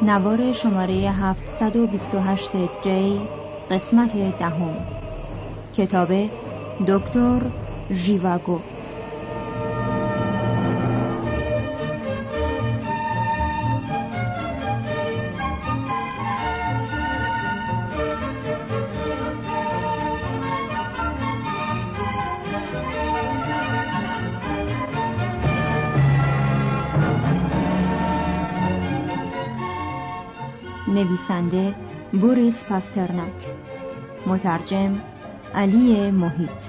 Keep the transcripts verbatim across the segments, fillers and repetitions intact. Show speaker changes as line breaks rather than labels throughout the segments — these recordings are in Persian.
نوار شماره هفتصد و بیست و هشت جی، قسمت دهم. کتاب دکتر ژیواگو. نویسنده بوریس پاسترناک، مترجم علی محیط.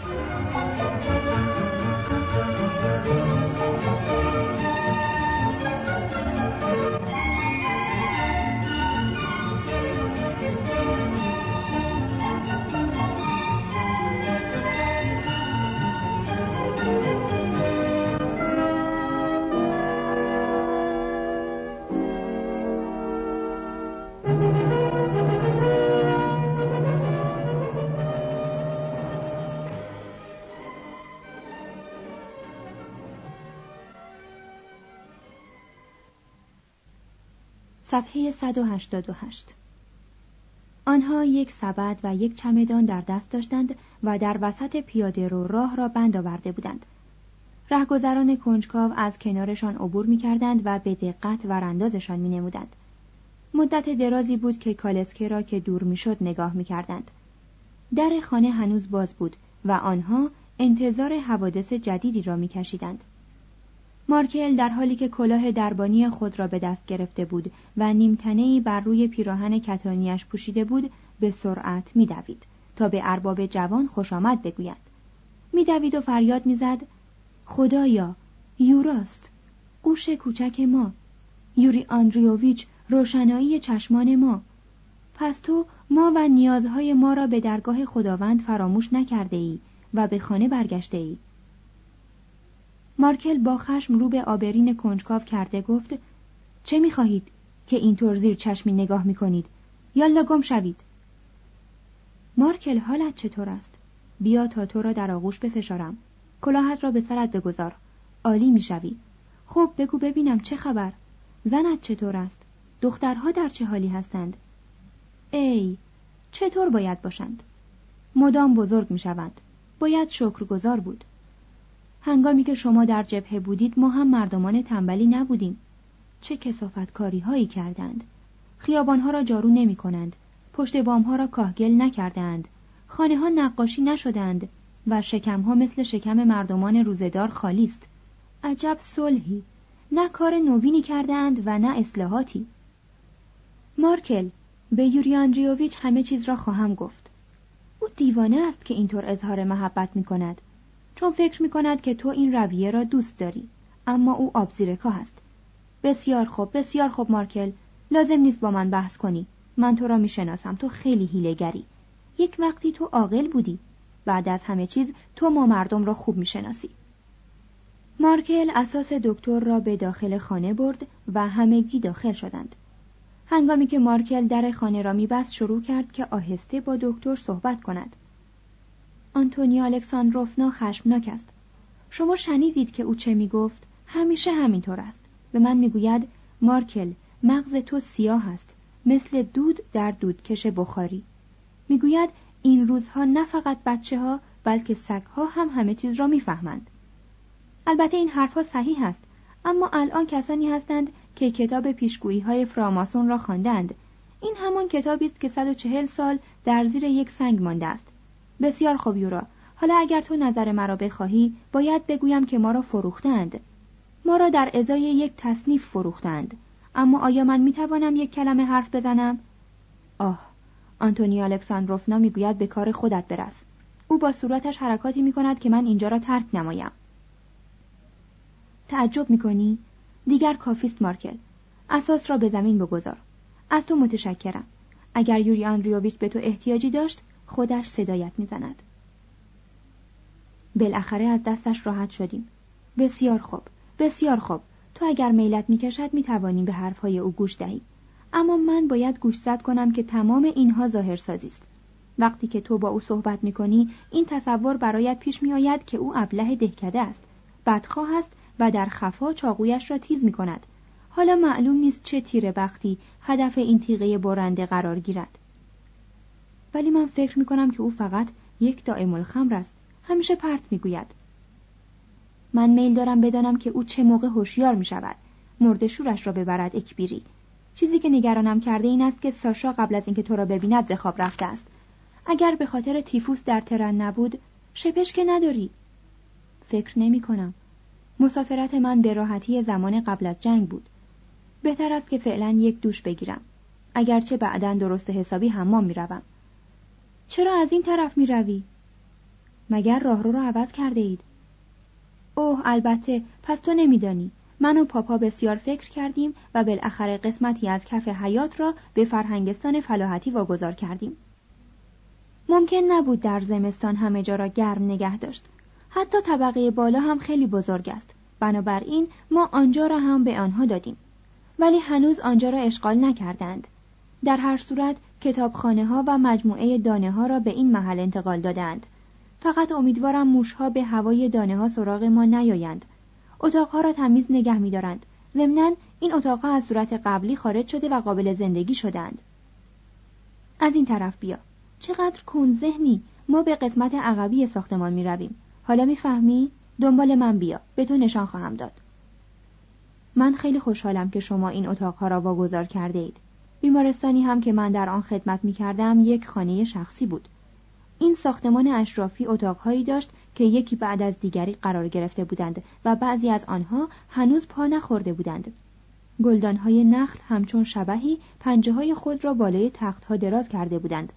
صفحه صد و هشتاد و هشت. آنها یک سبد و یک چمدان در دست داشتند و در وسط پیاده رو راه را بند آورده بودند. رهگذران کنجکاو از کنارشان عبور می کردند و به دقت وراندازشان می نمودند. مدت درازی بود که کالسکه را که دور می شد نگاه می کردند. در خانه هنوز باز بود و آنها انتظار حوادث جدیدی را می کشیدند. مارکل در حالی که کلاه دربانی خود را به دست گرفته بود و نیمتنه‌ای بر روی پیراهن کتانیش پوشیده بود، به سرعت می‌دوید تا به ارباب جوان خوش آمد بگوید. می‌دوید و فریاد می‌زد: خدایا، یوراست، قوش کوچک ما، یوری آندریوویچ، روشنایی چشمان ما. پس تو ما و نیازهای ما را به درگاه خداوند فراموش نکرده ای و به خانه برگشته ای. مارکل با خشم رو به آبرین کنجکاو کرده گفت: چه می‌خواهید که اینطور زیر چشمی نگاه می‌کنید؟ یالا گم شوید. مارکل، حالت چطور است؟ بیا تا تو را در آغوش بفشارم. کلاهت را به سرت بگذار. عالی می‌شوی. خب بگو ببینم چه خبر؟ زنت چطور است؟ دخترها در چه حالی هستند؟ ای، چطور باید باشند؟ مدام بزرگ می‌شوند. باید شکرگزار بود. هنگامی که شما در جبهه بودید ما هم مردمان تنبلی نبودیم. چه کثافتکاری هایی کردند. خیابانها را جارو نمی کنند. پشت بامها را کاهگل نکردند. خانه ها نقاشی نشدند و شکمها مثل شکم مردمان روزدار خالی است. عجب صلحی. نه کار نوینی کردند و نه اصلاحاتی. مارکل، به یوری آندریوویچ همه چیز را خواهم گفت. او دیوانه است که اینطور اظهار محبت می کند. چون فکر می کند که تو این رویه را دوست داری، اما او آبزیرکا است. بسیار خوب، بسیار خوب مارکل، لازم نیست با من بحث کنی. من تو را می شناسم، تو خیلی حیله‌گری. یک وقتی تو عاقل بودی. بعد از همه چیز تو ما مردم را خوب می شناسی. مارکل اساس دکتر را به داخل خانه برد و همگی داخل شدند. هنگامی که مارکل در خانه را می بست شروع کرد که آهسته با دکتر صحبت کند. آنتونیا الکساندروفنا خشمناک است. شما شنیدید که او چه می گفت؟ همیشه همینطور است. به من می گوید: مارکل، مغز تو سیاه است، مثل دود در دودکش بخاری. می گوید این روزها نه فقط بچه ها بلکه سگ ها هم همه چیز را می فهمند. البته این حرفها صحیح است، اما الان کسانی هستند که کتاب پیشگویی های فراماسون را خواندند. این همان کتابی است که صد و چهل سال در زیر یک سنگ مانده است. بسیار خوب یورا، حالا اگر تو نظر مرا بخواهی باید بگویم که ما را فروختند. ما را در ازای یک تصنیف فروختند. اما آیا من میتوانم یک کلمه حرف بزنم؟ آه، آنتونیا الکساندروفنا میگوید به کار خودت برس. او با صورتش حرکاتی میکند که من اینجا را ترک نمایم. تعجب میکنی؟ دیگر کافیست مارکل. اساس را به زمین بگذار. از تو متشکرم. اگر یوری آندریوویچ به تو احتیاجی داشت خودش صدایت میزند. بالاخره از دستش راحت شدیم. بسیار خوب، بسیار خوب. تو اگر میلت میکشد میتوانی به حرفهای او گوش دهی. اما من باید گوشزد کنم که تمام اینها ظاهرسازی است. وقتی که تو با او صحبت میکنی این تصور برایت پیش میآید که او ابله دهکده است، بدخواه است و در خفا چاقویش را تیز میکند. حالا معلوم نیست چه تیره بختی هدف این تیغه برنده قرار گیرد. ولی من فکر میکنم که او فقط یک دائم الخمر است. همیشه پرت میگوید. من میل دارم بدانم که او چه موقع هوشیار میشود، مرده شورش را ببرد اکبیری. چیزی که نگرانم کرده این است که ساشا قبل از اینکه تو را ببیند به خواب رفته است. اگر به خاطر تیفوس در ترن نبود، شپش که نداری. فکر نمی کنم. مسافرت من به راحتی زمان قبل از جنگ بود. بهتر است که فعلا یک دوش بگیرم. اگرچه بعداً درست حسابی حمام می روم. چرا از این طرف می روی؟ مگر راهرو را عوض کرده اید؟ اوه البته، پس تو نمیدانی. من و پاپا بسیار فکر کردیم و بالاخره قسمتی از کف حیات را به فرهنگستان فلاحتی واگذار کردیم. ممکن نبود در زمستان همه جا را گرم نگه داشت. حتی طبقه بالا هم خیلی بزرگ است. بنابراین ما آنجا را هم به آنها دادیم. ولی هنوز آنجا را اشغال نکردند. در هر صورت کتابخانه ها و مجموعه دانه ها را به این محل انتقال دادند. فقط امیدوارم موشها به هوای دانه ها سراغ ما نیایند. اتاقها را تمیز نگه می دارند. ضمناً این اتاقها از صورت قبلی خارج شده و قابل زندگی شدند. از این طرف بیا. چقدر کند ذهنی. ما به قسمت عقبی ساختمان می رویم. حالا می فهمی؟ دنبال من بیا. به تو نشان خواهم داد. من خیلی خوشحالم که شما این اتاقها را واگذار کرده اید. بیمارستانی هم که من در آن خدمت می کردم یک خانه شخصی بود. این ساختمان اشرافی اتاقهایی داشت که یکی بعد از دیگری قرار گرفته بودند و بعضی از آنها هنوز پا نخورده بودند. گلدانهای نخل همچون شبحی پنجه های خود را بالای تختها دراز کرده بودند.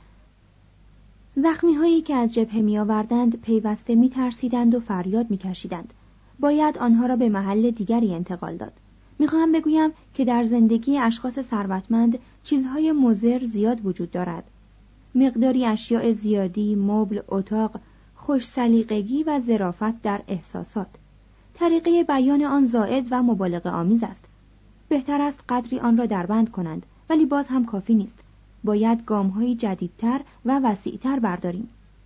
زخمی هایی که از جبهه می آوردند پیوسته می ترسیدند و فریاد می کشیدند. باید آنها را به محل دیگری انتقال داد. می خواهم بگویم که در زندگی اشخاص ثروتمند چیزهای مضر زیاد وجود دارد. مقداری اشیاء زیادی، مبل، اتاق، خوش سلیقگی و ظرافت در احساسات. طریقه بیان آن زائد و مبالغه آمیز است. بهتر است قدری آن را دربند کنند، ولی باز هم کافی نیست. باید گام‌های جدیدتر و وسیع‌تر برداریم.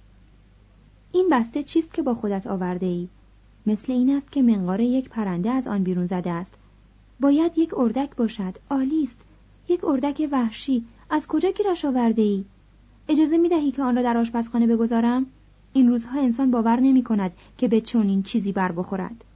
این بسته چیست که با خودت آورده ای؟ مثل این است که منقار یک پرنده از آن بیرون زده است. باید یک اردک باشد. عالی است. یک اردک وحشی. از کجا گیرش آورده ای؟ اجازه می دهی که آن را در آشپزخانه بگذارم؟ این روزها انسان باور نمی کند که به چنین چیزی بر بخورد.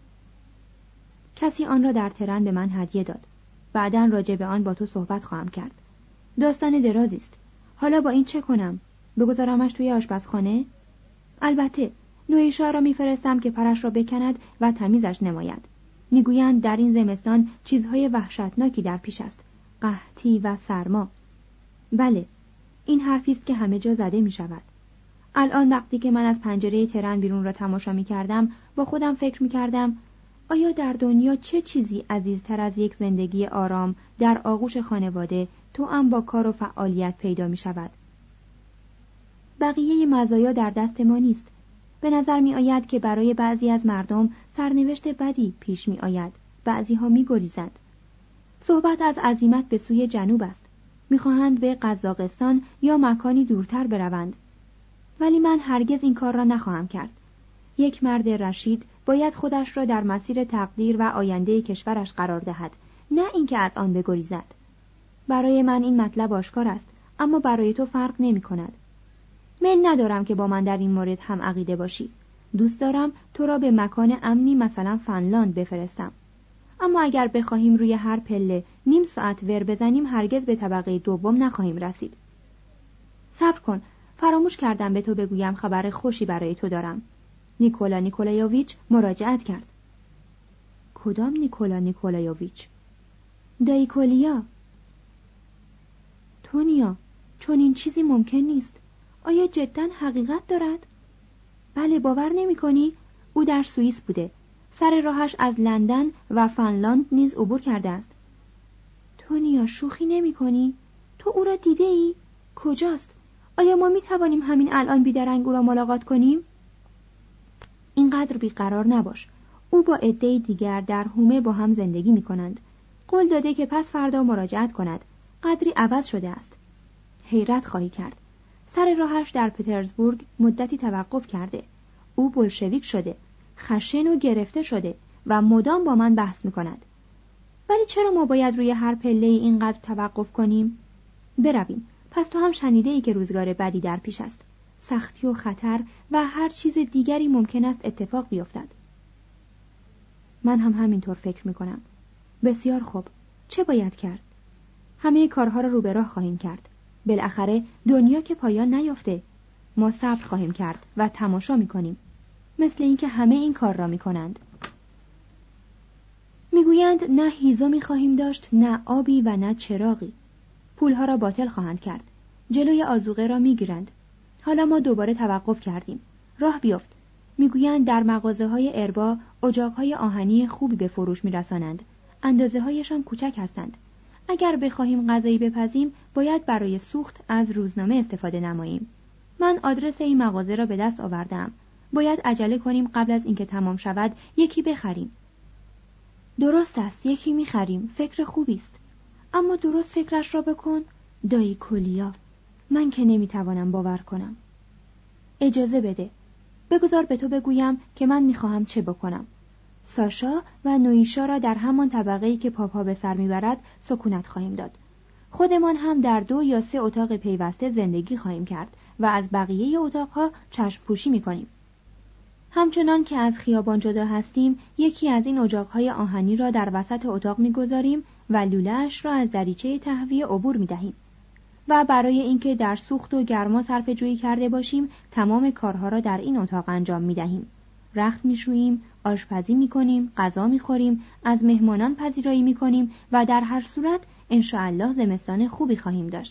کسی آن را در ترن به من هدیه داد. بعداً راجع به آن با تو صحبت خواهم کرد. داستان درازی است. حالا با این چه کنم؟ بگذارمش توی آشپزخانه؟ البته نویشا را میفرستم که پرش را بکند و تمیزش نماید. میگویند در این زمستان چیزهای وحشتناکی در پیش است. قحطی و سرما. بله، این حرفی است که همه جا زده می شود. الان وقتی که من از پنجره ترن بیرون را تماشا می کردم با خودم فکر می کردم آیا در دنیا چه چیزی عزیزتر از یک زندگی آرام در آغوش خانواده توأم با کار و فعالیت پیدا می شود؟ بقیه مزایا در دست ما نیست. به نظر می آید که برای بعضی از مردم سرنوشت بدی پیش می آید. بعضی ها می گریزند. صحبت از عزیمت به سوی جنوب است. می خواهند به قزاقستان یا مکانی دورتر بروند. ولی من هرگز این کار را نخواهم کرد. یک مرد رشید باید خودش را در مسیر تقدیر و آینده کشورش قرار دهد، نه اینکه از آن بگریزد. برای من این مطلب آشکار است، اما برای تو فرق نمی کند. میل ندارم که با من در این مورد هم عقیده باشی. دوست دارم تو را به مکان امنی مثلا فنلاند بفرستم. اما اگر بخواهیم روی هر پله نیم ساعت ور بزنیم هرگز به طبقه دوم نخواهیم رسید. صبر کن، فراموش کردم به تو بگویم خبر خوشی برای تو دارم. نیکولا نیکولایوویچ مراجعت کرد. کدام نیکولا نیکولایوویچ؟ دایکولیا. تونیا، چون این چیزی ممکن نیست. آیا جداً حقیقت دارد؟ بله، باور نمی کنی؟ او در سوئیس بوده. سر راهش از لندن و فنلاند نیز عبور کرده است. تونیا، شوخی نمی کنی؟ تو او را دیده ای؟ کجاست؟ آیا ما می توانیم همین الان بیدرنگ او را ملاقات کنیم؟ اینقدر بیقرار نباش. او با عده‌ای دیگر در هومه با هم زندگی می کنند. قول داده که پس فردا مراجعت کند. قدری عوض شده است. حیرت خواهی کرد. سر راهش در پترزبورگ مدتی توقف کرده. او بولشویک شده، خشن و گرفته شده و مدام با من بحث می کند. ولی چرا ما باید روی هر پله اینقدر توقف کنیم؟ برویم. پس تو هم شنیده ای که روزگار بدی در پیش است. سختی و خطر و هر چیز دیگری ممکن است اتفاق بیفتد. من هم همینطور فکر می کنم. بسیار خوب. چه باید کرد؟ همه کارها را رو به راه خواهیم کرد. بالاخره دنیا که پایان نیافته. ما صبر خواهیم کرد و تماشا می کنیم. مثل اینکه همه این کار را می کنند. میگویند نه هیزمی خواهیم داشت، نه آبی و نه چراغی. پولها را باطل خواهند کرد. جلوی آذوقه را میگیرند. حالا ما دوباره توقف کردیم. راه بیفت. میگویند در مغازه های اربا اجاقهای آهنی خوبی به فروش میرسانند. اندازه هایشان کوچک هستند. اگر بخواهیم غذایی بپزیم باید برای سوخت از روزنامه استفاده نماییم. من آدرس این مغازه را به دست آوردم. باید عجله کنیم قبل از اینکه تمام شود یکی بخریم. درست است، یکی میخریم. فکر خوبی است. اما درست فکرش را بکن. دایی کولیا، من که نمیتوانم باور کنم. اجازه بده. بگذار به تو بگویم که من میخواهم چه بکنم. ساشا و نویشا را در همان طبقه‌ای که پاپا به سر میبرد سکونت خواهیم داد. خودمان هم در دو یا سه اتاق پیوسته زندگی خواهیم کرد و از بقیه اتاقها چشم پوشی میکنیم. همچنان که از خیابان جدا هستیم، یکی از این اجاقهای آهنی را در وسط اتاق میگذاریم و لوله‌اش را از دریچه تهویه عبور میدهیم. و برای اینکه در سوخت و گرما صرفه جویی کرده باشیم، تمام کارها را در این اتاق انجام میدهیم. رخت میشوییم، آشپزی میکنیم، غذا میخوریم، از مهمانان پذیرایی میکنیم و در هر صورت انشاءالله زمستان خوبی خواهیم داشت.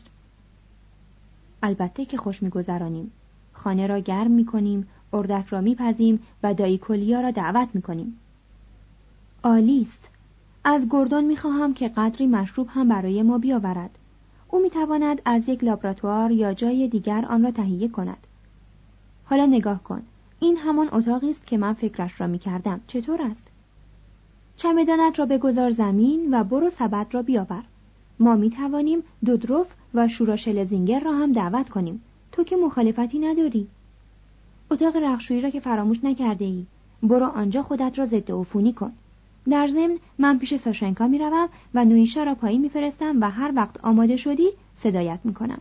البته که خوش میگذرانیم. خانه را گرم میکنیم، اردک را میپزیم و دایی کولیا را دعوت میکنیم. عالی است. از گردون میخواهم که قدری مشروب هم برای ما بیاورد. او میتواند از یک لابراتوار یا جای دیگر آن را تهیه کند. حالا نگاه کن. این همان اتاقی است که من فکرش را میکردم. چطور است؟ چمدانت را بگذار زمین و برو سبد را بیاور. ما میتوانیم دودروف و شوراشل زینگر را هم دعوت کنیم. تو که مخالفتی نداری. اتاق رختشویی را که فراموش نکرده ای. برو آنجا خودت را ضد عفونی کن. در ضمن من پیش ساشنکا میروم و نویشا را پایین میفرستم و هر وقت آماده شدی صدایت میکنم.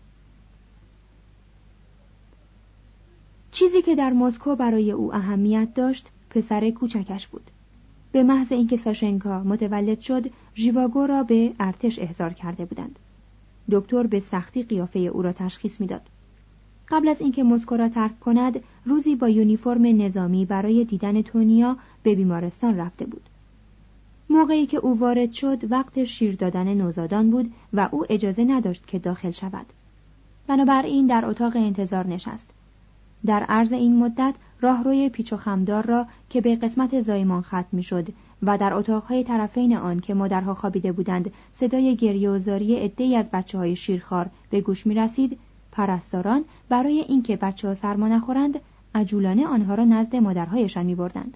چیزی که در مسکو برای او اهمیت داشت پسر کوچکش بود. به محض اینکه ساشنکا متولد شد، ژیواگو را به ارتش احضار کرده بودند. دکتر به سختی قیافه او را تشخیص میداد. قبل از اینکه مسکو را ترک کند، روزی با یونیفرم نظامی برای دیدن تونیا به بیمارستان رفته بود. موقعی که او وارد شد، وقت شیر دادن نوزادان بود و او اجازه نداشت که داخل شود. بنابراین در اتاق انتظار نشست. در عرض این مدت راهروی پیچ و خمدار را که به قسمت زایمان ختم می‌شد و در اتاقهای طرفین آن که مادرها خوابیده بودند صدای گریه و زاری عده‌ای از بچه‌های شیرخوار به گوش می‌رسید، پرستاران برای اینکه بچه‌ها سرما نخورند عجولانه آنها را نزد مادرهایشان می‌بردند.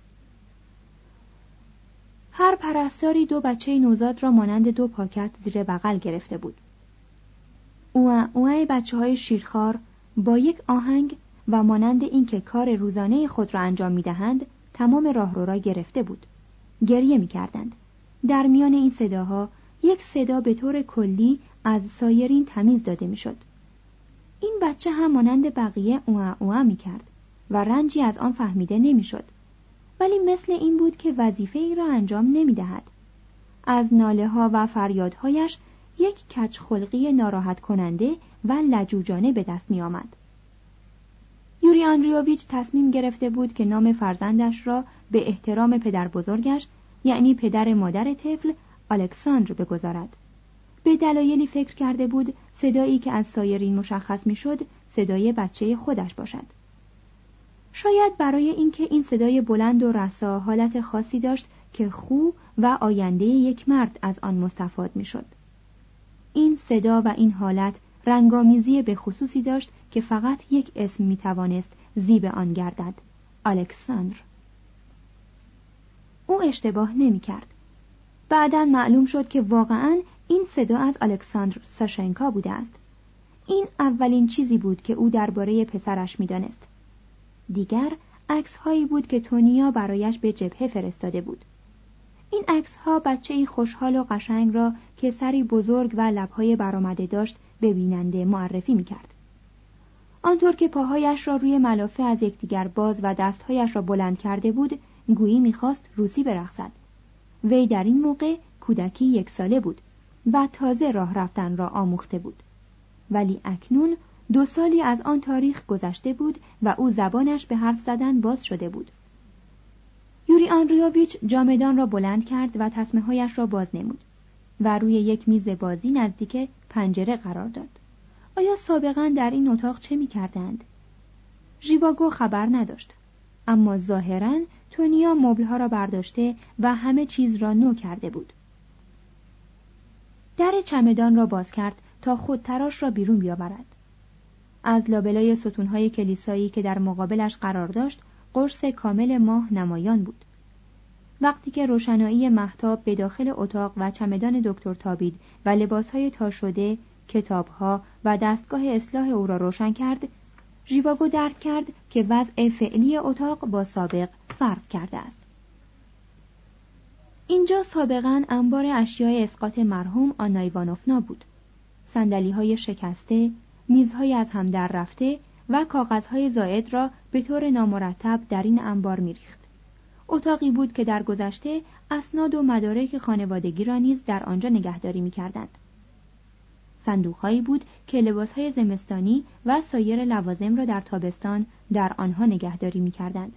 هر پرستاری دو بچه نوزاد را مانند دو پاکت زیر بغل گرفته بود. اوه اوه بچه‌های شیرخوار با یک آهنگ و مانند اینکه کار روزانه خود را انجام می‌دهند تمام راهرو را گرفته بود. گریه می‌کردند. در میان این صداها یک صدا به طور کلی از سایرین تمیز داده می‌شد. این بچه هم مانند بقیه اوه اوه می‌کرد و رنجی از آن فهمیده نمی‌شد. ولی مثل این بود که وظیفه ای را انجام نمی‌دهد. از ناله‌ها و فریادهایش یک کج‌خلقی ناراحت کننده و لجوجانه به دست می‌آمد. یوری آندریوویچ تصمیم گرفته بود که نام فرزندش را به احترام پدر بزرگش، یعنی پدر مادر طفل، الکساندر بگذارد. به دلایلی فکر کرده بود صدایی که از سایرین مشخص می‌شد صدای بچه خودش باشد. شاید برای اینکه این صدای بلند و رسا حالت خاصی داشت که خو و آینده یک مرد از آن مستفاد می‌شد. این صدا و این حالت رنگامیزی به خصوصی داشت که فقط یک اسم میتوانست زیب آن گردد: الکساندر. او اشتباه نمی کرد. بعداً معلوم شد که واقعاً این صدا از الکساندر ساشنکا بوده است. این اولین چیزی بود که او درباره پسرش میدانست. دیگر عکس هایی بود که تونیا برایش به جبهه فرستاده بود. این عکس‌ها بچه‌ای خوشحال و قشنگ را که سری بزرگ و لب‌های برآمده داشت به بیننده معرفی می‌کرد. آنطور که پاهایش را روی ملافه از یکدیگر باز و دستهایش را بلند کرده بود، گویی می‌خواست روسی برقصد. وی در این موقع کودکی یک ساله بود و تازه راه رفتن را آموخته بود. ولی اکنون دو سالی از آن تاریخ گذشته بود و او زبانش به حرف زدن باز شده بود. یوری آندریوویچ جامدان را بلند کرد و تسمه‌هایش را باز نمود و روی یک میز بازی نزدیک پنجره قرار داد. آیا سابقاً در این اتاق چه می‌کردند؟ ژیواگو خبر نداشت، اما ظاهراً تونیا مبل‌ها را برداشته و همه چیز را نو کرده بود. در چمدان را باز کرد تا خود تراش را بیرون بیاورد. از لابلای ستون‌های کلیسایی که در مقابلش قرار داشت، قرص کامل ماه نمایان بود. وقتی که روشنایی مهتاب به داخل اتاق و چمدان دکتر تابید و لباسهای تا شده، کتابها و دستگاه اصلاح او را روشن کرد، ژیواگو درک کرد که وضع فعلی اتاق با سابق فرق کرده است. اینجا سابقاً انبار اشیاء اسقاط مرحوم آنا ایوانوفنا بود. صندلی‌های شکسته، میزهای از هم در رفته و کاغذهای زائد را به طور نامرتب در این انبار می‌ریخت. اتاقی بود که در گذشته اسناد و مدارک خانوادگی را نیز در آنجا نگهداری می‌کردند. صندوق‌هایی بود که لباسهای زمستانی و سایر لوازم را در تابستان در آنها نگهداری می‌کردند.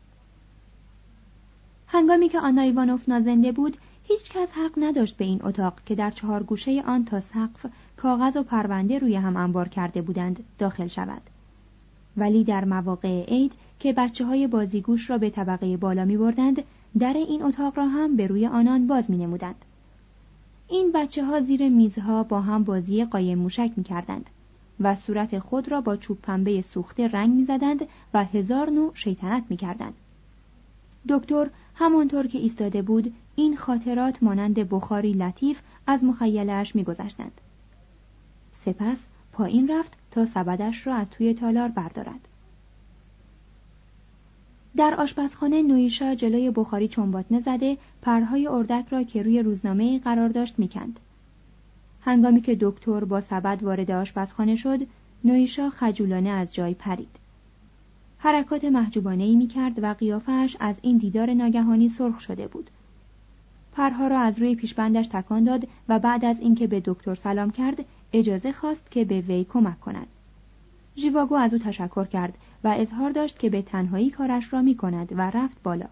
هنگامی که آنا ایوانوفنا زنده بود، هیچ کس حق نداشت به این اتاق که در چهار گوشه آن تا سقف کاغذ و پرونده روی هم انبار کرده بودند داخل شود. ولی در مواقع عید که بچه‌های بازیگوش را به طبقه بالا می‌بردند، در این اتاق را هم به روی آنان باز می‌نمودند. این بچه‌ها زیر میزها با هم بازی قایم موشک می‌کردند و صورت خود را با چوب پنبه سوخته رنگ می‌زدند و هزار نوع شیطنت می‌کردند. دکتر همانطور که ایستاده بود، این خاطرات مانند بخاری لطیف از مخیله‌اش می‌گذشتند. سپس پایین رفت تا سبدش را از توی تالار بردارد. در آشپزخانه نویشا جلوی بخاری چنباتمه زده پرهای اردک را که روی روزنامه قرار داشت میکند. هنگامی که دکتر با سبد وارد آشپزخانه شد، نویشا خجولانه از جای پرید. حرکات محجوبانه‌ای میکرد و قیافه‌اش از این دیدار ناگهانی سرخ شده بود. پرها را از روی پیشبندش تکان داد و بعد از اینکه به دکتر سلام کرد، اجازه خواست که به وی کمک کند. ژیواگو از او تشکر کرد و اظهار داشت که به تنهایی کارش را می کند و رفت بالا.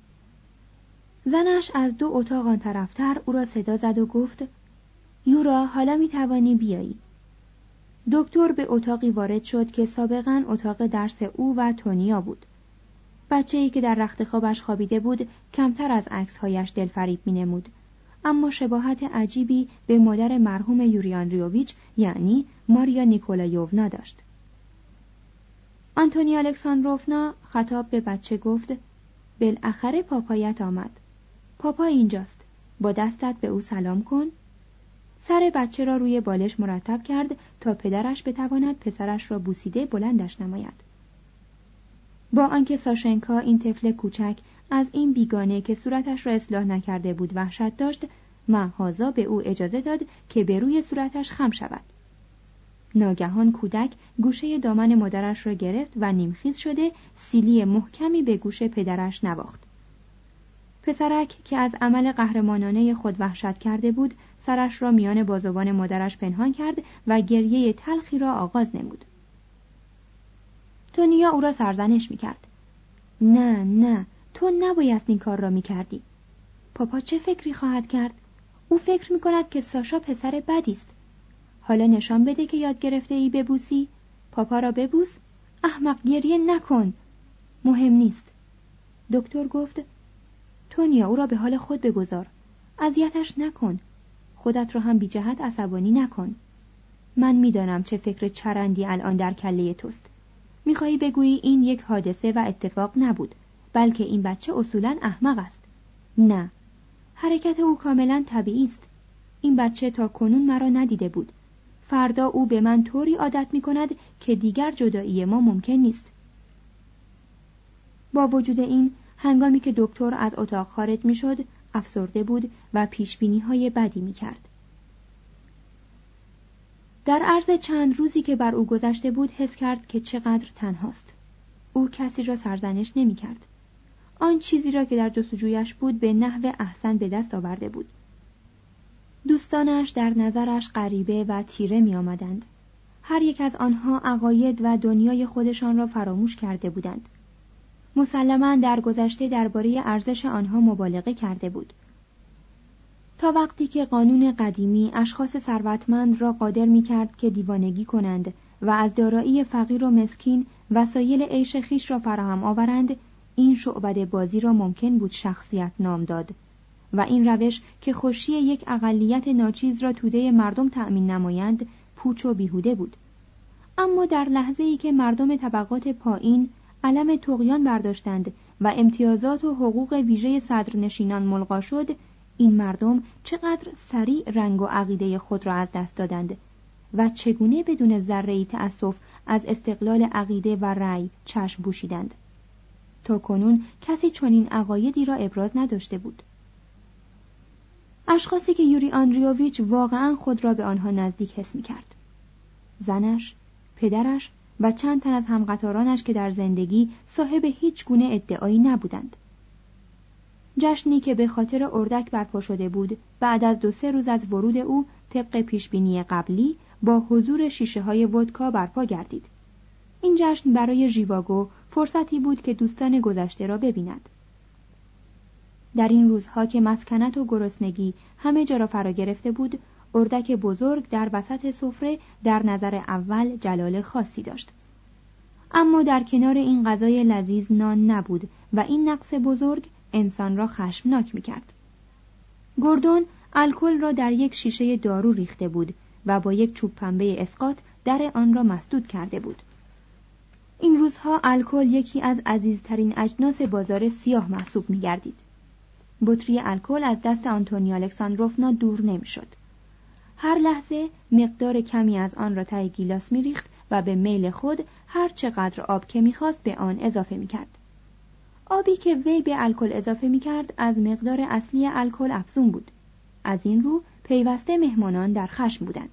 زنش از دو اتاق آن طرفتر او را صدا زد و گفت: یورا، حالا می توانی بیایی. دکتر به اتاقی وارد شد که سابقاً اتاق درس او و تونیا بود. بچه‌ای که در رخت خوابش خوابیده بود کمتر از عکس‌هایش دلفریب می‌نمود، اما شباهت عجیبی به مادر مرحوم یوری آندریوویچ یعنی ماریا نیکولایوونا داشت. آنتونیا الکساندروفنا خطاب به بچه گفت: بالاخره پاپایت آمد. پاپا اینجاست. با دستت به او سلام کن. سر بچه را روی بالش مرتب کرد تا پدرش بتواند پسرش را بوسیده بلندش نماید. با آنکه ساشنکا این طفل کوچک از این بیگانه که صورتش را اصلاح نکرده بود وحشت داشت، مهازا به او اجازه داد که به روی صورتش خم شود. ناگهان کودک گوشه دامن مادرش را گرفت و نیمخیز شده سیلی محکمی به گوش پدرش نواخت. پسرک که از عمل قهرمانانه خود وحشت کرده بود، سرش را میان بازوان مادرش پنهان کرد و گریه تلخی را آغاز نمود. تونیا او را سرزنش میکرد. نه نه، تو نباید این کار را میکردی. پاپا چه فکری خواهد کرد؟ او فکر میکند که ساشا پسر بدی است. حالا نشان بده که یاد گرفته ای ببوسی. پاپا را ببوس. احمق، گریه نکن. مهم نیست. دکتر گفت: تونیا، او را به حال خود بگذار. اذیتش نکن. خودت را هم بی جهت عصبانی نکن. من میدانم چه فکر چرندی الان در کله توست. میخواهی بگویی این یک حادثه و اتفاق نبود، بلکه این بچه اصولاً احمق است. نه، حرکت او کاملاً طبیعی است. این بچه تا کنون مرا ندیده بود. فردا او به من طوری عادت میکند که دیگر جدایی ما ممکن نیست. با وجود این، هنگامی که دکتر از اتاق خارج میشد، افسرده بود و پیشبینی‌های بدی می‌کرد. در عرض چند روزی که بر او گذشته بود حس کرد که چقدر تنهاست. او کسی را سرزنش نمی‌کرد. آن چیزی را که در جستجویش بود به نحو احسن به دست آورده بود. دوستانش در نظرش غریبه و تیره می آمدند. هر یک از آنها عقاید و دنیای خودشان را فراموش کرده بودند. مسلماً در گذشته درباره ارزش آنها مبالغه کرده بود. تا وقتی که قانون قدیمی اشخاص ثروتمند را قادر می کرد که دیوانگی کنند و از دارایی فقیر و مسکین وسایل عیش خویش را فراهم آورند، این شعبده بازی را ممکن بود شخصیت نام داد و این روش که خوشی یک اقلیت ناچیز را توده مردم تأمین نمایند پوچ و بیهوده بود. اما در لحظه‌ای که مردم طبقات پایین علم طغیان برداشتند و امتیازات و حقوق ویژه صدرنشینان ملغا شد، این مردم چقدر سریع رنگ و عقیده خود را از دست دادند و چگونه بدون ذره‌ای تأسف از استقلال عقیده و رأی چشم پوشیدند. تا کنون کسی چنین عقایدی را ابراز نداشته بود. اشخاصی که یوری آندریوویچ واقعاً خود را به آنها نزدیک حس می‌کرد. زنش، پدرش و چند تن از همقطارانش که در زندگی صاحب هیچ گونه ادعایی نبودند. جشنی که به خاطر اردک برپا شده بود بعد از دو سه روز از ورود او طبق پیشبینی قبلی با حضور شیشه های ودکا برپا گردید. این جشن برای ژیواگو فرصتی بود که دوستان گذشته را ببیند. در این روزها که مسکنت و گرسنگی همه جا را فرا گرفته بود، اردک بزرگ در وسط سفره در نظر اول جلال خاصی داشت. اما در کنار این غذای لذیذ نان نبود و این نقص بزرگ انسان را خشمناک می‌کرد. گوردون الکل را در یک شیشه دارو ریخته بود و با یک چوب پنبه اسقاط در آن را مسدود کرده بود. این روزها الکل یکی از عزیزترین اجناس بازار سیاه محسوب می‌گردید. بطری الکل از دست آنتونی الکساندروفنا دور نمی‌شد. هر لحظه مقدار کمی از آن را ته گیلاس می‌ریخت و به میل خود هر چقدر آب که می‌خواست به آن اضافه می‌کرد. آبی که وی به الکل اضافه می‌کرد از مقدار اصلی الکل افزون بود. از این رو پیوسته مهمانان در خشم بودند.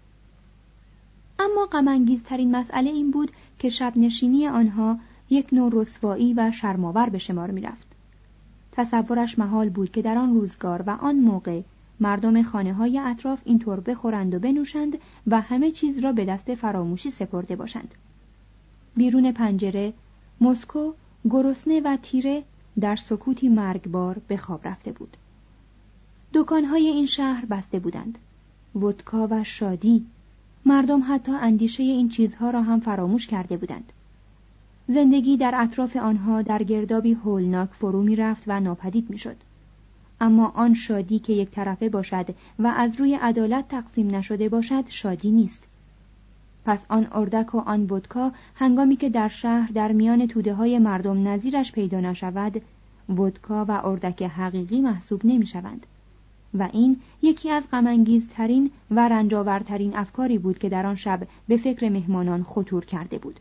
اما غم‌انگیزترین مسئله این بود که شب نشینی آنها یک نوع رسوایی و شرم‌آور به شمار می‌رفت. تصورش محال بود که در آن روزگار و آن موقع مردم خانه‌های اطراف اینطور بخورند و بنوشند و همه چیز را به دست فراموشی سپرده باشند. بیرون پنجره مسکو گرسنه و تیره در سکوتی مرگبار به خواب رفته بود. دکان‌های این شهر بسته بودند. ودکا و شادی، مردم حتی اندیشه این چیزها را هم فراموش کرده بودند. زندگی در اطراف آنها در گردابی هولناک فرو می رفت و ناپدید می شد. اما آن شادی که یک طرفه باشد و از روی عدالت تقسیم نشده باشد شادی نیست. پس آن اردک و آن ودکا هنگامی که در شهر در میان توده های مردم نظیرش پیدا نشود، ودکا و اردک حقیقی محسوب نمی شوند. و این یکی از غم‌انگیزترین و رنجاورترین افکاری بود که در آن شب به فکر مهمانان خطور کرده بود.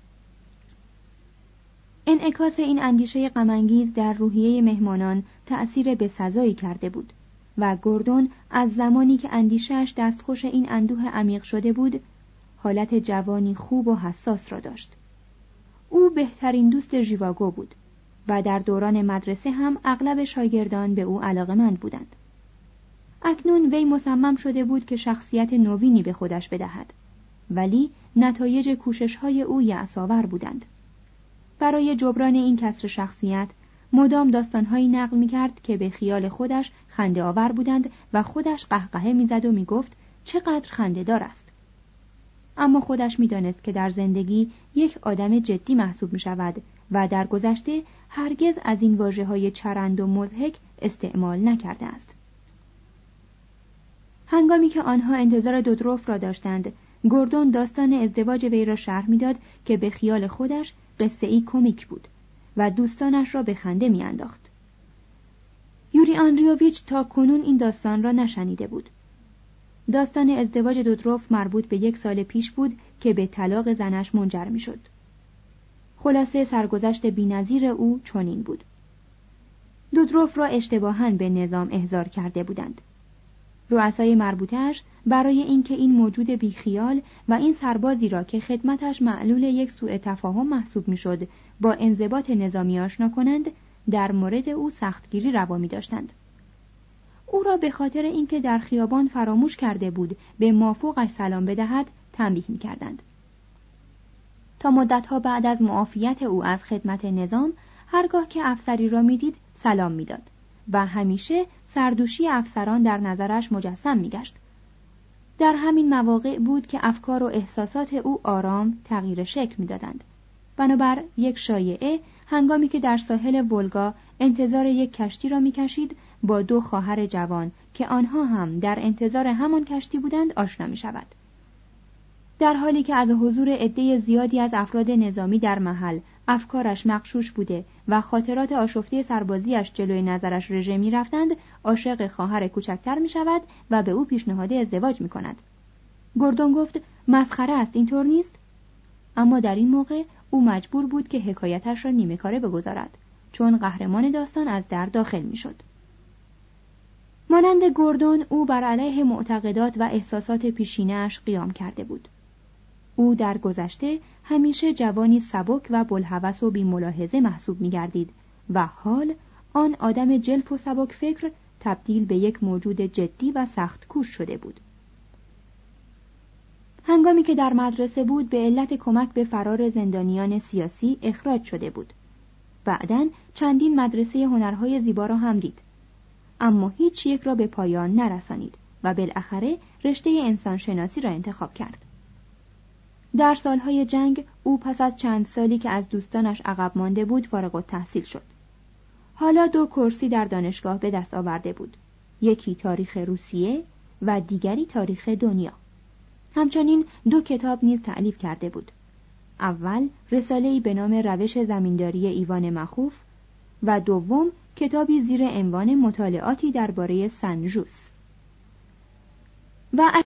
انعکاس این اندیشه غم‌انگیز در روحیه مهمانان تأثیر بسزایی کرده بود و گوردون از زمانی که اندیشه‌اش دستخوش این اندوه عمیق شده بود، حالت جوانی خوب و حساس را داشت. او بهترین دوست ژیواگو بود و در دوران مدرسه هم اغلب شاگردان به او علاقه‌مند بودند. اکنون وی مصمم شده بود که شخصیت نوینی به خودش بدهد، ولی نتایج کوشش‌های او یأس‌آور بودند. برای جبران این کسر شخصیت مدام داستان‌هایی نقل می‌کرد که به خیال خودش خنده آور بودند و خودش قهقهه می‌زد و می‌گفت چقدر خنده‌دار است. اما خودش می‌دانست که در زندگی یک آدم جدی محسوب می‌شود و در گذشته هرگز از این واژه‌های چرند و مضحک استعمال نکرده است. هنگامی که آنها انتظار دودروف را داشتند، گوردون داستان ازدواج وی را شرح می‌داد که به خیال خودش قصه‌ای کمیک بود و دوستانش را به خنده می‌انداخت. یوری آندریوویچ تا کنون این داستان را نشنیده بود. داستان ازدواج دودروف مربوط به یک سال پیش بود که به طلاق زنش منجر می‌شد. خلاصه سرگذشت بی‌نظیر او چنین بود: دودروف را اشتباهاً به نظام احضار کرده بودند. رؤسای مربوطه‌اش برای اینکه این موجود بیخیال و این سربازی را که خدمتش معلول یک سوء تفاهم محسوب میشد با انضباط نظامی آشنا کنند، در مورد او سختگیری روا می داشتند. او را به خاطر اینکه در خیابان فراموش کرده بود به مافوقش سلام بدهد تنبیه می کردند. تا مدتها بعد از معافیت او از خدمت نظام، هرگاه که افسری را می دید سلام می داد و همیشه سردوشی افسران در نظرش مجسم می گشت. در همین مواقع بود که افکار و احساسات او آرام تغییر شکل می دادند. بنابر یک شایعه، هنگامی که در ساحل ولگا انتظار یک کشتی را می کشید، با دو خواهر جوان که آنها هم در انتظار همان کشتی بودند آشنا می شود. در حالی که از حضور عده زیادی از افراد نظامی در محل افکارش مغشوش بوده و خاطرات آشفته سربازیش جلوی نظرش رژه می رفتند، عاشق خواهر کوچکتر می شود و به او پیشنهاد ازدواج می کند. گوردون گفت مسخره است، اینطور نیست؟ اما در این موقع او مجبور بود که حکایتش را نیمه کاره بگذارد، چون قهرمان داستان از در داخل می شد. مانند گوردون، او بر علیه معتقدات و احساسات پیشینه‌اش قیام کرده بود. او در گذشته همیشه جوانی سبک و بلهوس و بی‌ملاحظه محسوب می‌گردید و حال آن آدم جلف و سبک فکر تبدیل به یک موجود جدی و سخت کوش شده بود. هنگامی که در مدرسه بود به علت کمک به فرار زندانیان سیاسی اخراج شده بود. بعداً چندین مدرسه هنرهای زیبا را هم دید، اما هیچ یک را به پایان نرسانید و بالاخره رشته انسانشناسی را انتخاب کرد. در سالهای جنگ او پس از چند سالی که از دوستانش عقب مانده بود فارغ التحصیل شد. حالا دو کرسی در دانشگاه به دست آورده بود، یکی تاریخ روسیه و دیگری تاریخ دنیا. همچنین دو کتاب نیز تألیف کرده بود. اول رساله‌ای به نام روش زمینداری ایوان مخوف و دوم کتابی زیر عنوان مطالعاتی درباره سن ژوس. و